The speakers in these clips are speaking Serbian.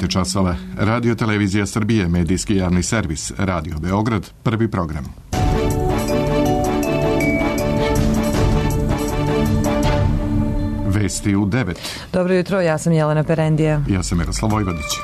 9 časova. Radio Televizija Srbije, medijski javni servis, Radio Beograd, prvi program. Vesti u 9. Dobro jutro, ja sam Jelena Perendija. Ja sam Miroslav Vojvodić.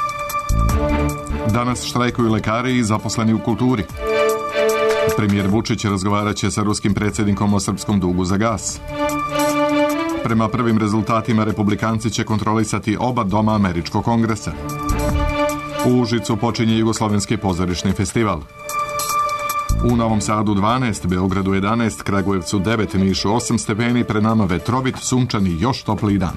Danas štrajkuju lekari i zaposleni u kulturi. Premijer Vučić razgovarat će sa ruskim predsjednikom o srpskom dugu za gas. Prema prvim rezultatima republikanci će kontrolisati oba doma Američkog kongresa. U Užicu počinje Jugoslovenski pozorišni festival. U Novom Sadu 12, Beogradu 11, Kragujevcu 9, Nišu 8 stepeni, pred nama vetrovit, sunčani, još topliji dan.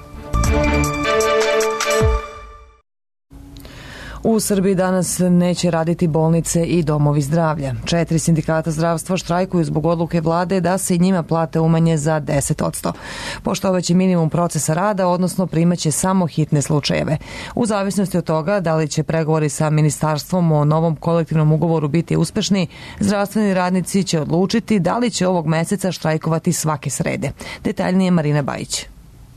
U Srbiji danas neće raditi bolnice i domovi zdravlja. 4 sindikata zdravstva štrajkuju zbog odluke vlade da se i njima plate umanje za 10%. Poštovaće minimum procesa rada, odnosno primaće samo hitne slučajeve. U zavisnosti od toga da li će pregovori sa ministarstvom o novom kolektivnom ugovoru biti uspešni, zdravstveni radnici će odlučiti da li će ovog meseca štrajkovati svake srede. Detaljnije Marina Bajić.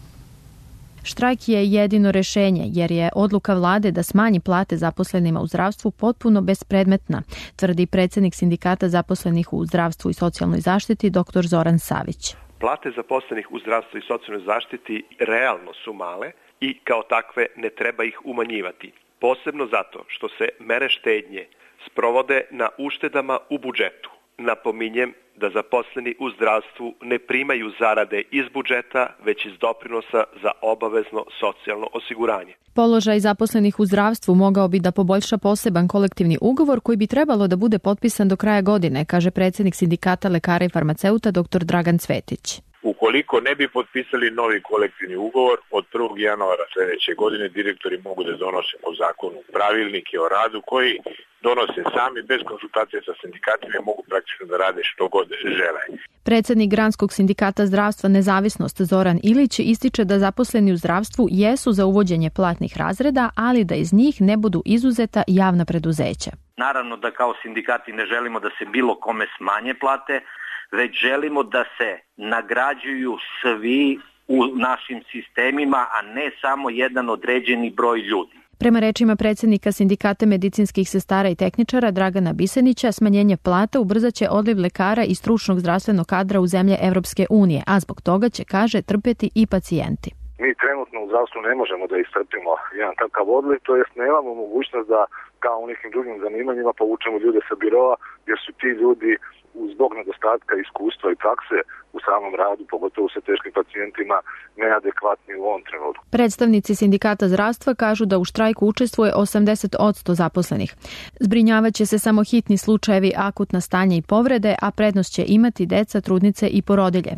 Štrajk je jedino rešenje, jer je odluka vlade da smanji plate zaposlenima u zdravstvu potpuno bespredmetna, tvrdi predsjednik sindikata zaposlenih u zdravstvu i socijalnoj zaštiti dr. Zoran Savić. Plate zaposlenih u zdravstvu i socijalnoj zaštiti realno su male i kao takve ne treba ih umanjivati. Posebno zato što se mere štednje sprovode na uštedama u budžetu. Napominjem da zaposleni u zdravstvu ne primaju zarade iz budžeta, već iz doprinosa za obavezno socijalno osiguranje. Položaj zaposlenih u zdravstvu mogao bi da poboljša poseban kolektivni ugovor koji bi trebalo da bude potpisan do kraja godine, kaže predsjednik sindikata lekara i farmaceuta dr. Dragan Cvetić. Ukoliko ne bi potpisali novi kolektivni ugovor, od 1. januara sljedeće godine direktori mogu da donose po zakonu pravilnike o radu koji donose sami bez konsultacije sa sindikatima i mogu praktično da rade što god žele. Predsjednik Granskog sindikata zdravstva Nezavisnost Zoran Ilić ističe da zaposleni u zdravstvu jesu za uvođenje platnih razreda, ali da iz njih ne budu izuzeta javna preduzeća. Naravno da kao sindikati ne želimo da se bilo kome smanje plate, već želimo da se nagrađuju svi u našim sistemima, a ne samo jedan određeni broj ljudi. Prema rečima predsjednika sindikata medicinskih sestara i tehničara Dragana Bisenića, smanjenje plata ubrzaće odliv lekara i stručnog zdravstvenog kadra u zemlje Evropske unije, a zbog toga će, kaže, trpjeti i pacijenti. Mi trenutno u zdravstvu ne možemo da istrpimo jedan takav odliv, to jest nemamo mogućnost da kao u nekim drugim zanimanjima povučemo ljude sa biroa, jer su ti ljudi zbog nedostatka iskustva i prakse u samom radu, pogotovo sa teškim pacijentima, neadekvatni u ovom trenutku. Predstavnici sindikata zdravstva kažu da u štrajku učestvuje 80% zaposlenih. Zbrinjavaće se samo hitni slučajevi, akutna stanja i povrede, a prednost će imati deca, trudnice i porodilje.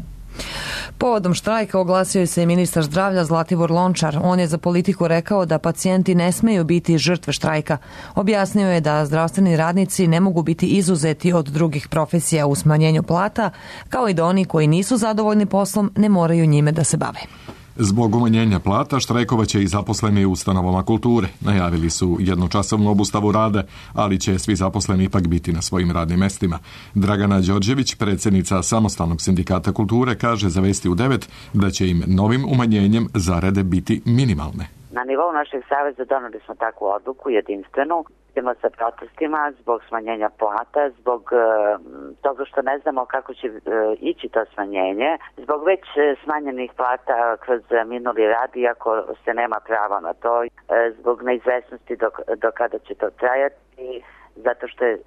Povodom štrajka oglasio se i ministar zdravlja Zlatibor Lončar. On je za Politiku rekao da pacijenti ne smeju biti žrtve štrajka. Objasnio je da zdravstveni radnici ne mogu biti izuzeti od drugih profesija u smanjenju plata, kao i da oni koji nisu zadovoljni poslom ne moraju njime da se bave. Zbog umanjenja plata štrajkovaće i zaposleni u ustanovama kulture. Najavili su jednočasovnu obustavu rada, ali će svi zaposleni ipak biti na svojim radnim mestima. Dragana Đorđević, predsjednica Samostalnog sindikata kulture, kaže za Vesti u 9 da će im novim umanjenjem zarade biti minimalne. Na nivou našeg saveza doneli smo takvu odluku jedinstvenu. Idemo sa protestima zbog smanjenja plata, zbog toga što ne znamo kako će ići to smanjenje, zbog već smanjenih plata kroz minuli rad, iako se nema prava na to, zbog neizvesnosti do kada će to trajati, zato što je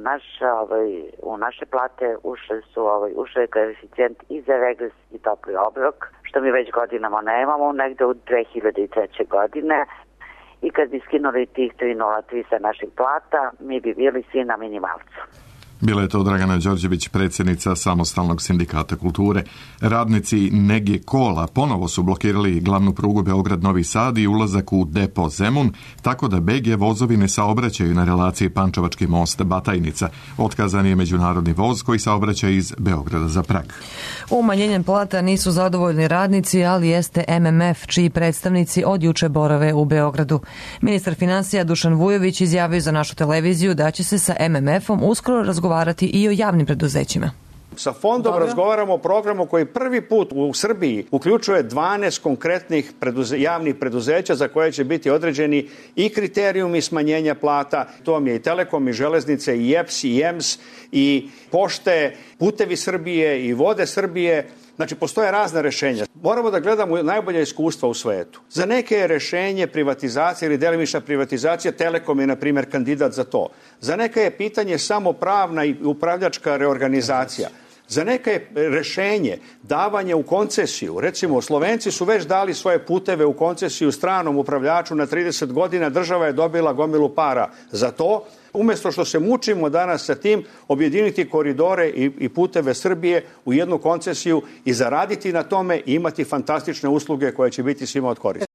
u naše plate ušao je koeficijent i za regres i topli obrok, što mi već godinama nemamo, negde u 2003. godine. I kad bi skinuli tih 3,03 sa naših plata, mi bi bili svi na minimalcu. Bila je to Dragana Đorđević, predsjednica Samostalnog sindikata kulture. Radnici Nege Kola ponovo su blokirali glavnu prugu Beograd-Novi Sad i ulazak u depo Zemun, tako da BG vozovi ne saobraćaju na relaciji Pančevački most-Batajnica. Otkazan je međunarodni voz koji saobraća iz Beograda za Prag. Umanjenjem plata nisu zadovoljni radnici, ali jeste MMF, čiji predstavnici od juče borave u Beogradu. Ministar financija Dušan Vujović izjavio za našu televiziju da će se sa MMF-om uskoro razgovarati i o javnim preduzećima. Sa fondom razgovaramo o programu koji prvi put u Srbiji uključuje 12 konkretnih javnih preduzeća za koje će biti određeni i kriterijumi smanjenja plata. To vam je i Telekom, i Železnice, i EPS, i EMS, i Pošte, Putevi Srbije, i Vode Srbije. Znači, postoje razne rešenja. Moramo da gledamo najbolje iskustva u svetu. Za neke je rešenje privatizacije ili delimična privatizacija. Telekom je, na primjer, kandidat za to. Za neke je pitanje samo pravna i upravljačka reorganizacija. Za neke je rešenje davanje u koncesiju. Recimo, Slovenci su već dali svoje puteve u koncesiju stranom upravljaču na 30 godina. Država je dobila gomilu para za to. Umjesto što se mučimo danas sa tim, objediniti koridore i puteve Srbije u jednu koncesiju i zaraditi na tome i imati fantastične usluge koje će biti svima od koristi.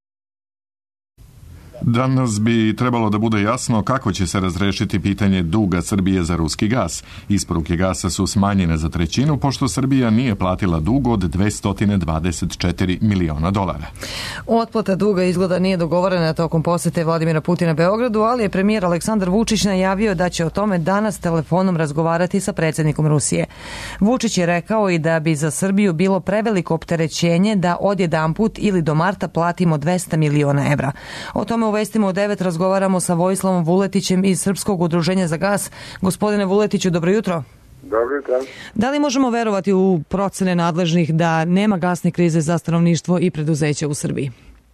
Danas bi trebalo da bude jasno kako će se razrešiti pitanje duga Srbije za ruski gas. Isporuke gasa su smanjene za trećinu, pošto Srbija nije platila dug od $224 miliona. Otplata duga izgleda nije dogovorena tokom posete Vladimira Putina Beogradu, ali je premijer Aleksandar Vučić najavio da će o tome danas telefonom razgovarati sa predsjednikom Rusije. Vučić je rekao i da bi za Srbiju bilo preveliko opterećenje da odjedanput ili do marta platimo 200 miliona evra. O tome u vestima u 9 razgovaramo sa Vojislavom Vuletićem iz Srpskog udruženja za gas. Gospodine Vuletiću, dobro jutro. Dobro jutro. Da li možemo verovati u procene nadležnih da nema gasne krize za stanovništvo i preduzeća u Srbiji?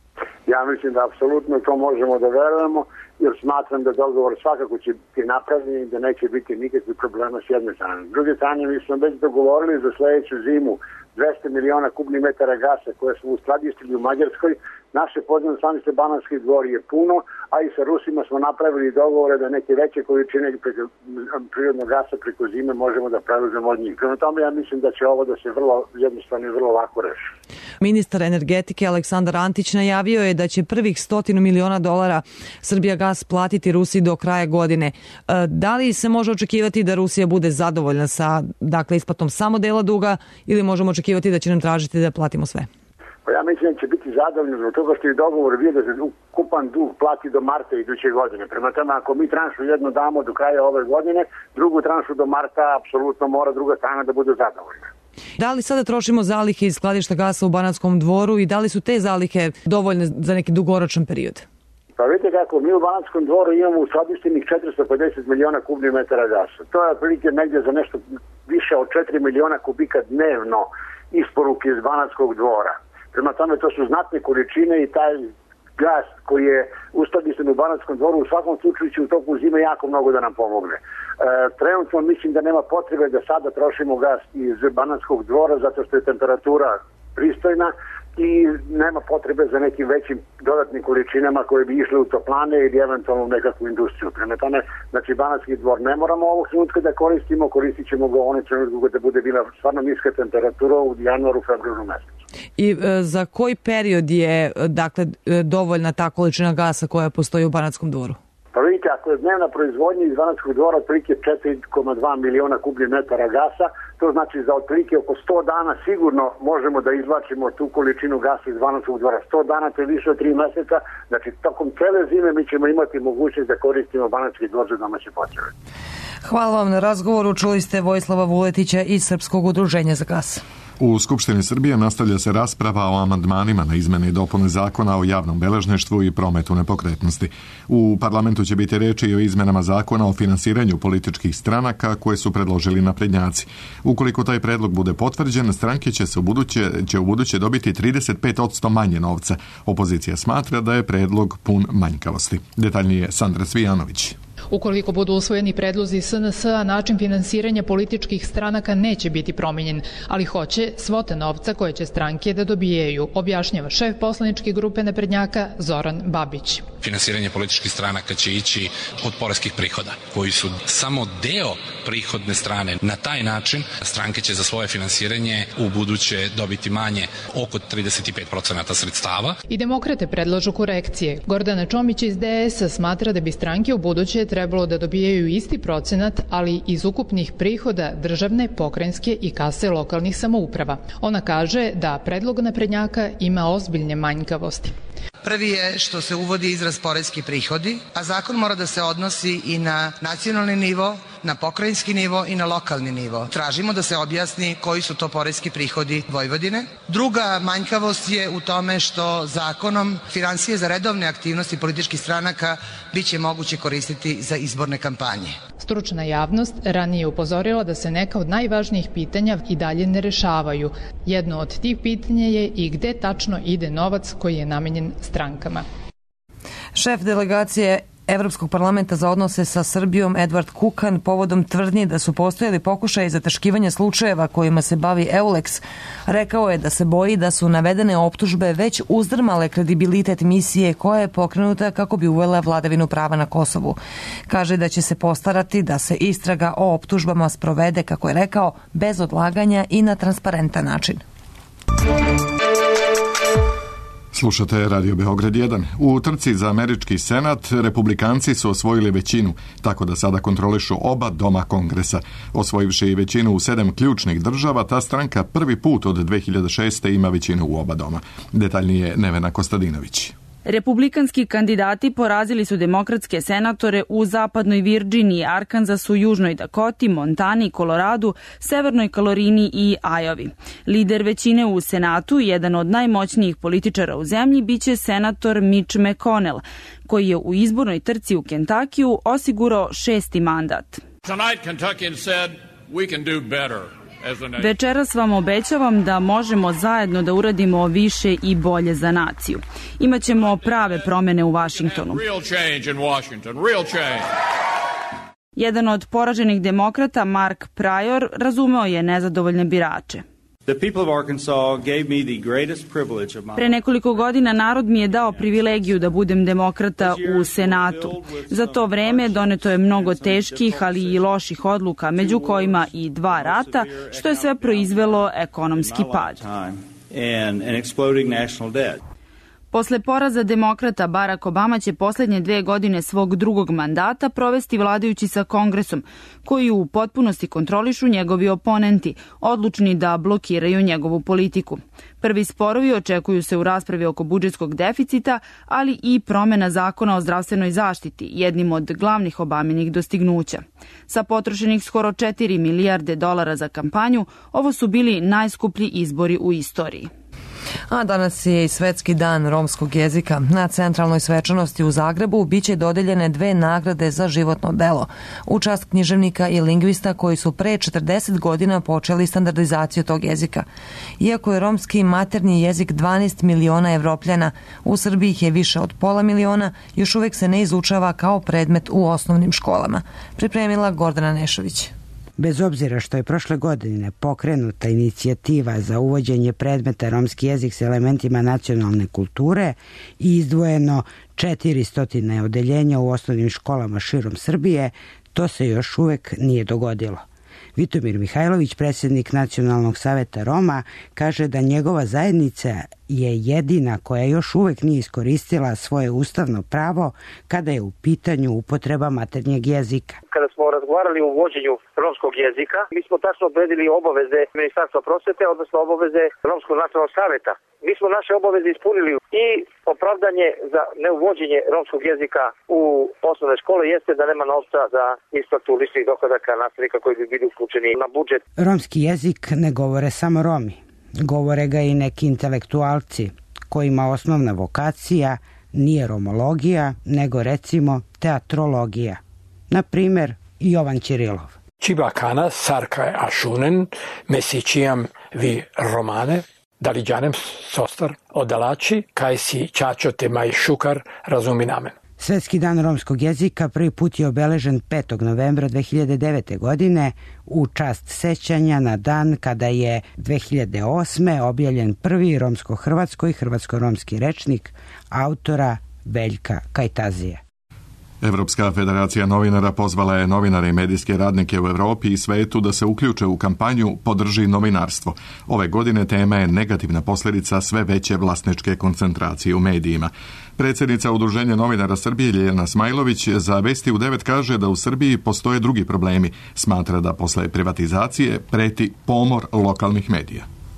Ja mislim da apsolutno to možemo da verujemo, jer smatram da dogovor svakako će biti napravljen i da neće biti nikakvih problema s jedne strane. S druge strane, mi smo već dogovorili za sledeću zimu 200 miliona kubnih metara gasa koje smo uskladištili u Mađarskoj. Naše podzemno stanište Banatski Dvor je puno, a i sa Rusima smo napravili dogovore da neke veće količine prirodnog gasa preko zime možemo da preuzemo od njih. Prema tome ja mislim da će ovo da se vrlo jednostavno i vrlo lako reši. Ministar energetike Aleksandar Antić najavio je da će prvih $100 miliona Srbijagas platiti Rusiji do kraja godine. Da li se može očekivati da Rusija bude zadovoljna sa isplatom samo dela duga ili možemo očekivati da će nam tražiti da platimo sve? Pa ja mislim da će biti zadovoljni zbog toga što je dogovor bio da se ukupan dug plati do marta iduće godine. Prema tome, ako mi tranšu jednu damo do kraja ove godine, drugu tranšu do marta, apsolutno mora druga strana da bude zadovoljna. Da li sada trošimo zalihe iz skladišta gasa u Banatskom Dvoru i da li su te zalihe dovoljne za neki dugoročan period? Pa vidite kako, mi u Banatskom Dvoru imamo uskladištenih 450 miliona kubnih metara gasa. To je otprilike negdje za nešto više od 4 miliona kubika dnevno isporuke iz Banatskog Dvora. Prema tome, to su znatne količine i taj gas koji je uskladišten u Banatskom Dvoru u svakom slučaju će u toku zime jako mnogo da nam pomogne. Trenutno mislim da nema potrebe da sada trošimo gas iz Banatskog Dvora zato što je temperatura pristojna i nema potrebe za nekim većim dodatnim količinama koje bi išle u toplane ili eventualno u nekakvu industriju. Prema tome, znači Banatski Dvor ne moramo ovog trenutka da koristimo, koristit ćemo ga onaj trenutku kada bude bila stvarno niska temperatura u januaru, februaru mesecu. I za koji period je dovoljna ta količina gasa koja postoji u Banatskom Dvoru? Pa vidite, ako je dnevna proizvodnja iz Banatskog Dvora otprilike 4,2 miliona kubnih metara gasa, to znači za otprilike oko 100 dana sigurno možemo da izvlačimo tu količinu gasa iz Banatskog Dvora. 100 dana to je više od 3 meseca, znači tokom cele zime mi ćemo imati mogućnost da koristimo Banatski Dvor za domaće potrebe. Hvala vam na razgovoru. Čuli ste Vojislava Vuletića iz Srpskog udruženja za gas. U Skupštini Srbije nastavlja se rasprava o amandmanima na izmene i dopune zakona o javnom beležništvu i prometu nepokretnosti. U parlamentu će biti reči i o izmenama zakona o finansiranju političkih stranaka koje su predložili naprednjaci. Ukoliko taj predlog bude potvrđen, stranke će u buduće dobiti 35% manje novca. Opozicija smatra da je predlog pun manjkavosti. Detaljnije Sandra Cvijanović. Ukoliko budu usvojeni predlozi SNS-a, način finansiranja političkih stranaka neće biti promenjen, ali hoće svote novca koje će stranke da dobijaju, objašnjava šef poslaničke grupe naprednjaka Zoran Babić. Finansiranje političkih stranaka će ići od poreskih prihoda, koji su samo deo prihodne strane. Na taj način stranke će za svoje finansiranje u buduće dobiti manje oko 35% sredstava. I demokrate predlažu korekcije. Gordana Čomić iz DS smatra da bi stranke u buduće trebalo da dobijaju isti procenat, ali iz ukupnih prihoda državne, pokrajinske i kase lokalnih samouprava. Ona kaže da predlog naprednjaka ima ozbiljne manjkavosti. Prvi je što se uvodi izraz poreski prihodi, a zakon mora da se odnosi i na nacionalni nivo, na pokrajinski nivo i na lokalni nivo. Tražimo da se objasni koji su to poreski prihodi Vojvodine. Druga manjkavost je u tome što zakonom finansije za redovne aktivnosti političkih stranaka biće moguće koristiti za izborne kampanje. Stručna javnost ranije je upozorila da se neka od najvažnijih pitanja i dalje ne rešavaju. Jedno od tih pitanja je i gde tačno ide novac koji je namenjen strankama. Šef delegacije Evropskog parlamenta za odnose sa Srbijom Edvard Kukan povodom tvrdnji da su postojali pokušaji zataškivanja slučajeva kojima se bavi EULEX, rekao je da se boji da su navedene optužbe već uzdrmale kredibilitet misije koja je pokrenuta kako bi uvela vladavinu prava na Kosovu. Kaže da će se postarati da se istraga o optužbama sprovede, kako je rekao, bez odlaganja i na transparentan način. Slušate Radio Beograd 1. U trci za američki senat republikanci su osvojili većinu, tako da sada kontrolišu oba doma kongresa. Osvojivši i većinu u 7 ključnih država, ta stranka prvi put od 2006. ima većinu u oba doma. Detaljnije Nevena Kostadinović. Republikanski kandidati porazili su demokratske senatore u zapadnoj Virdžiniji, Arkansasu, Južnoj Dakoti, Montani, Koloradu, Severnoj Karorini i Ajovi. Lider većine u Senatu, jedan od najmoćnijih političara u zemlji, biće senator Mitch McConnell, koji je u izbornoj trci u Kentakiju osigurao 6. mandat. Večeras vam obećavam da možemo zajedno da uradimo više i bolje za naciju. Imaćemo prave promene u Vašingtonu. Jedan od poraženih demokrata, Mark Pryor, razumeo je nezadovoljne birače. Pre nekoliko godina narod mi je dao privilegiju da budem demokrata u Senatu. Za to vreme doneto je mnogo teških, ali i loših odluka, među kojima i 2 rata, što je sve proizvelo ekonomski pad. Posle poraza demokrata, Barack Obama će poslednje 2 godine svog drugog mandata provesti vladajući sa Kongresom, koji u potpunosti kontrolišu njegovi oponenti, odlučni da blokiraju njegovu politiku. Prvi sporovi očekuju se u raspravi oko budžetskog deficita, ali i promena zakona o zdravstvenoj zaštiti, jednim od glavnih Obaminih dostignuća. Sa potrošenih skoro $4 milijarde za kampanju, ovo su bili najskuplji izbori u istoriji. A danas je i Svetski dan romskog jezika. Na centralnoj svečanosti u Zagrebu biće dodeljene 2 nagrade za životno delo, u čast književnika i lingvista koji su pre 40 godina počeli standardizaciju tog jezika. Iako je romski maternji jezik 12 miliona Evropljana, u Srbiji ih je više od pola miliona, još uvek se ne izučava kao predmet u osnovnim školama. Pripremila Gordana Nešović. Bez obzira što je prošle godine pokrenuta inicijativa za uvođenje predmeta romski jezik s elementima nacionalne kulture i izdvojeno 400 odeljenja u osnovnim školama širom Srbije, to se još uvek nije dogodilo. Vitomir Mihajlović, predsjednik Nacionalnog saveta Roma, kaže da njegova zajednica je jedina koja još uvek nije iskoristila svoje ustavno pravo kada je u pitanju upotreba maternjeg jezika. Kada smo razgovarali o uvođenju romskog jezika, mi smo tačno odredili obaveze Ministarstva prosvete, odnosno obaveze Romskog nacionalnog saveta. Mi smo naše obaveze ispunili i opravdanje za neuvođenje romskog jezika u osnovne škole jeste da nema novca za isplatu ličnih dohodaka nastavnika koji bi bili uključeni na budžet. Romski jezik ne govore samo Romi. Govore ga i neki intelektualci kojima osnovna vokacija nije romologija, nego recimo teatrologija. Na primer, Jovan Ćirilov. Čibakana, sarka ašunen, mesičijam vi romane, daliđanem sostar odalači, kaj si čačote maj šukar razuminamen. Svetski dan romskog jezika prvi put je obeležen 5. novembra 2009. godine u čast sećanja na dan kada je 2008. objavljen prvi romsko-hrvatsko i hrvatsko-romski rečnik autora Veljka Kajtazije. Evropska federacija novinara pozvala je novinare i medijske radnike u Evropi i svetu da se uključe u kampanju Podrži novinarstvo. Ove godine tema je negativna posljedica sve veće vlasničke koncentracije u medijima. Predsjednica Udruženja novinara Srbije Ljiljana Smajlović za Vesti u 9 kaže da u Srbiji postoje drugi problemi. Smatra da posle privatizacije preti pomor lokalnih medija.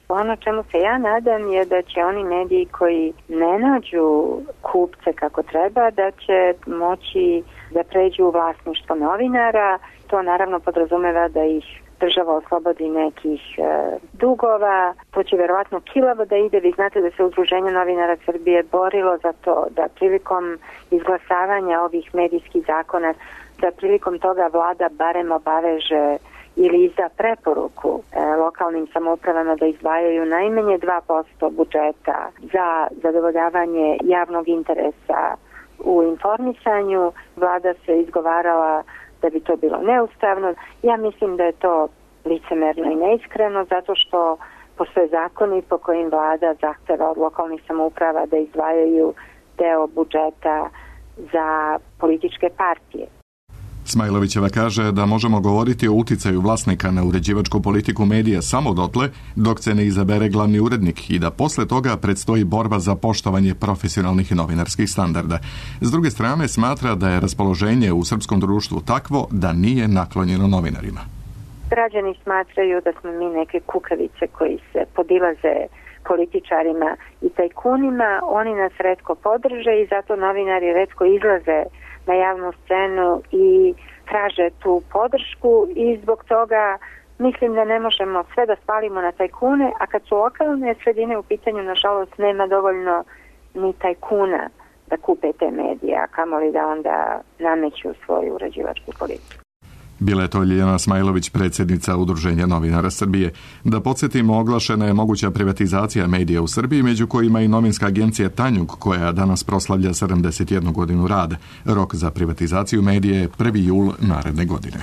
Ono čemu se ja nadam je da će oni mediji koji ne nađu kupce kako treba, da će moći da pređu u vlasništvo novinara. To naravno podrazumeva da ih država oslobodi nekih dugova. To će verovatno kilavo da ide. Vi znate da se Udruženje novinara Srbije borilo za to da prilikom izglasavanja ovih medijskih zakona, da prilikom toga vlada barem obaveže ili izda preporuku lokalnim samoupravama da izdvajaju najmanje 2% budžeta za zadovoljavanje javnog interesa u informisanju. Vlada se izgovarala da bi to bilo neustavno. Ja mislim da je to licemerno i neiskreno zato što postoje zakoni po kojim vlada zahteva od lokalnih samouprava da izdvajaju deo budžeta za političke partije. Smajlovićeva kaže da možemo govoriti o uticaju vlasnika na uređivačku politiku medija samo dotle dok se ne izabere glavni urednik i da posle toga predstoji borba za poštovanje profesionalnih i novinarskih standarda. S druge strane, smatra da je raspoloženje u srpskom društvu takvo da nije naklonjeno novinarima. Građani smatraju da smo mi neke kukavice koji se podilaze političarima i tajkunima. Oni nas retko podrže i zato novinari retko izlaze na javnu scenu i traže tu podršku i zbog toga mislim da ne možemo sve da spalimo na tajkune, a kad su lokalne sredine u pitanju, nažalost, nema dovoljno ni tajkuna da kupe te medije, a kamoli da onda nameću svoju uređivačku politiku. Bila je to Ljiljana Smajlović, predsjednica Udruženja novinara Srbije. Da podsjetimo, oglašena je moguća privatizacija medija u Srbiji, među kojima i novinska agencija Tanjug, koja danas proslavlja 71 godinu rada. Rok za privatizaciju medije je 1. jul naredne godine.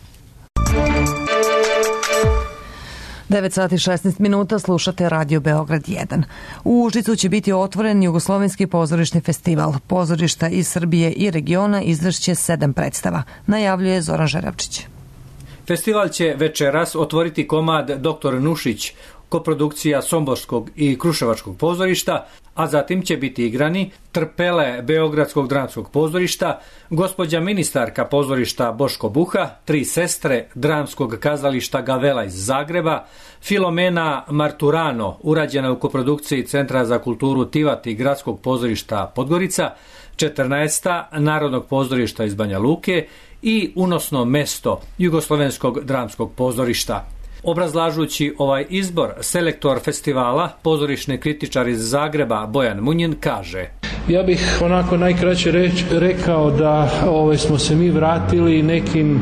9 sati 16 minuta, slušate Radio Beograd 1. U Užicu će biti otvoren Jugoslovenski pozorišni festival. Pozorišta iz Srbije i regiona izvešće 7 predstava, najavljuje Zoran Žerevčić. Festival će večeras otvoriti komad Dr. Nušić, koprodukcija Somborskog i Kruševačkog pozorišta, a zatim će biti igrani Trpele Beogradskog dramskog pozorišta, Gospođa ministarka pozorišta Boško Buha, Tri sestre Dramskog kazališta Gavela iz Zagreba, Filomena Marturano, urađena u koprodukciji Centra za kulturu Tivat i Gradskog pozorišta Podgorica, 14. Narodnog pozorišta iz Banja Luke i Unosno mesto Jugoslovenskog dramskog pozorišta. Obrazlažući ovaj izbor, selektor festivala, pozorišni kritičar iz Zagreba Bojan Munjin kaže: Ja bih onako najkraće rekao da smo se mi vratili nekim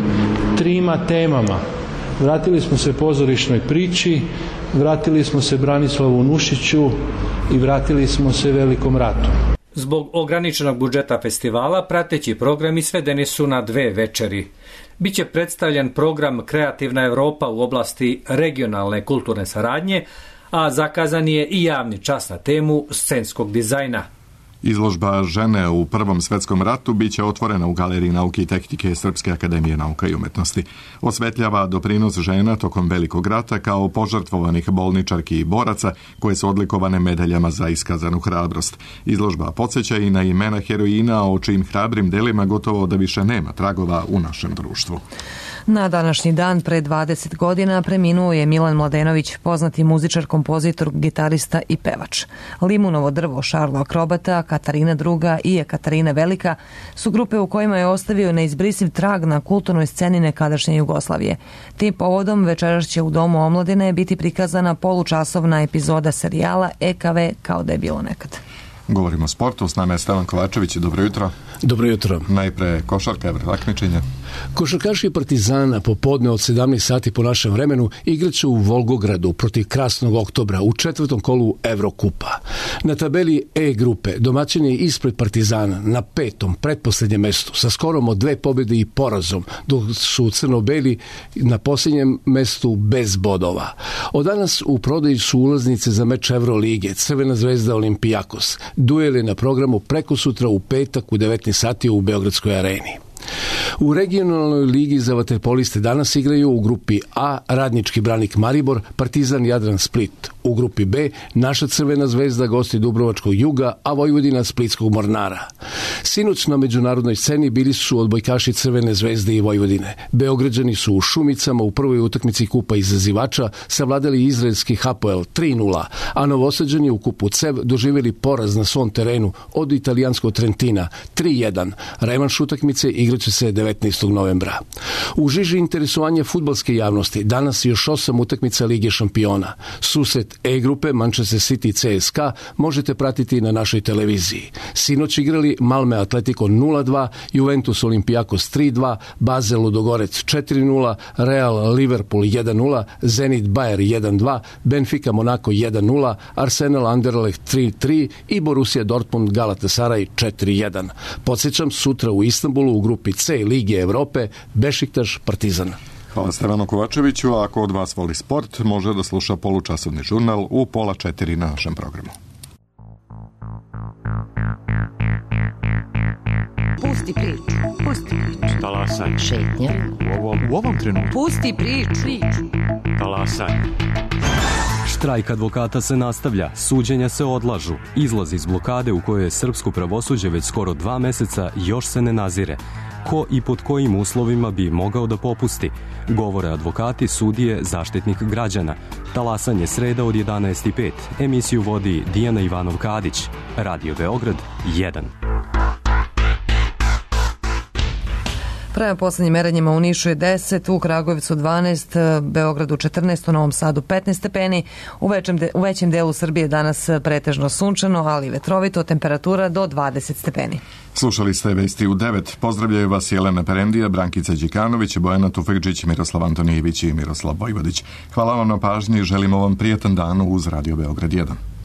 3 temama. Vratili smo se pozorišnoj priči, vratili smo se Branislavu Nušiću i vratili smo se Velikom ratu. Zbog ograničenog budžeta festivala, prateći programi svedeni su na 2 večeri. Biće predstavljen program Kreativna Evropa u oblasti regionalne kulturne saradnje, a zakazan je i javni čas na temu scenskog dizajna. Izložba Žene u Prvom svetskom ratu biće otvorena u Galeriji nauke i tehnike Srpske akademije nauka i umetnosti. Osvetljava doprinos žena tokom Velikog rata kao požrtvovanih bolničarki i boraca koje su odlikovane medaljama za iskazanu hrabrost. Izložba podsjeća i na imena heroina o čijim hrabrim delima gotovo da više nema tragova u našem društvu. Na današnji dan pre 20 godina preminuo je Milan Mladenović, poznati muzičar, kompozitor, gitarista i pevač. Limunovo drvo, Šarlo Akrobata, Katarina II i Katarina Velika su grupe u kojima je ostavio neizbrisiv trag na kulturnoj sceni nekadašnje Jugoslavije. Tim povodom večeras će u Domu omladine biti prikazana polučasovna epizoda serijala EKV kao da je bilo nekad. Govorimo o sportu, s nama je Stevan Kovačević. Dobro jutro. Dobro jutro. Najpre košarka, takmičenja. Košarkaši Partizana popodne od 17 sati po našem vremenu igraće u Volgogradu protiv Krasnog Oktobra u 4. kolu Evrokupa. Na tabeli E grupe domaćin je ispred Partizana na 5. pretposlednjem mestu sa skorom od 2 pobjede i porazom, dok su crno-beli na posljednjem mestu bez bodova. Od danas u prodaji su ulaznice za meč Evrolige, Crvena zvezda Olimpijakos. Duel je na programu preko sutra u petak u 19 sati u Beogradskoj areni. U regionalnoj ligi za vaterpoliste danas igraju u grupi A Radnički Branik Maribor, Partizan Jadran Split. U grupi B naša Crvena zvezda gosti Dubrovačkog Juga, a Vojvodina Splitskog Mornara. Sinoć na međunarodnoj sceni bili su odbojkaši Crvene zvezde i Vojvodine. Beograđani su u Šumicama u prvoj utakmici kupa izazivača savladali izraelski Hapoel 3:0, a Novosađani u kupu CEV doživjeli poraz na svom terenu od italijanskog Trentina 3:1. Revanš utakmice igraće se 19. novembra. U žiži interesovanja fudbalske javnosti danas još 8 utakmica Lige šampiona. Susret E grupe Manchester City CSKA možete pratiti na našoj televiziji. Sinoć igrali Malme Atletico 0:2, Juventus Olympiakos 3:2, Basel Ludogorec 4:0, Real Liverpool 1:0, Zenit Bayer 1:2, Benfica Monaco 1:0, Arsenal Anderlecht 3:3 i Borussia Dortmund Galatasaray 4:1. Podsjećam, sutra u Istanbulu u grupi C Lige Evrope Bešiktaš Partizan. Hvala Stevanu Kovačeviću, a ako od vas voli sport, može da sluša polučasovni žurnal u 3:30 na našem programu. Pusti priču. Pusti priču. Talasaj. Šetnja. U ovom trenutku. Pusti priču. Talasaj. Štrajk advokata se nastavlja, suđenja se odlažu, izlaz iz blokade u kojoj je srpsko pravosuđe već skoro 2 meseca još se ne nazire. Ko i pod kojim uslovima bi mogao da popusti? Govore advokati, sudije, zaštitnik građana. Talasanje sreda od 11:05. Emisiju vodi Dijana Ivanov-Kadić. Radio Beograd 1. Prema poslednjim merenjima u Nišu je 10, u Kragujevcu 12, Beogradu 14, u Novom Sadu 15 stepeni. U većem delu Srbije danas pretežno sunčano, ali vetrovito, temperatura do 20 stepeni. Slušali ste vesti u 9. Pozdravljaju vas Jelena Perendija, Brankica Đikanović, Bojana Tufekđić, Miroslav Antonijević i Miroslav Vojvodić. Hvala vam na pažnji i želimo vam prijetan dan uz Radio Beograd 1.